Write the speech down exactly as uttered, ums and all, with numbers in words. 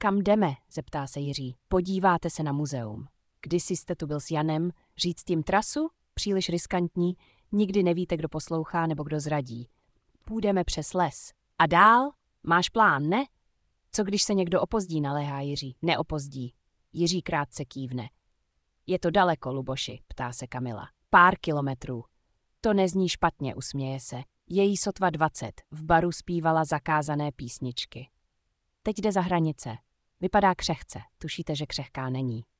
Kam jdeme, zeptá se Jiří. Podíváte se na muzeum. Kdysi jste tu byl s Janem, říct jim trasu? Příliš riskantní, nikdy nevíte, kdo poslouchá nebo kdo zradí. Půjdeme přes les. A dál? Máš plán, ne? Co když se někdo opozdí, naléhá Jiří. Neopozdí. Jiří krátce kývne. Je to daleko, Luboši, ptá se Kamila. Pár kilometrů. To nezní špatně, usměje se. Její sotva dvacet, v baru zpívala zakázané písničky. Teď jde za hranice. Vypadá křehce, tušíte, že křehká není.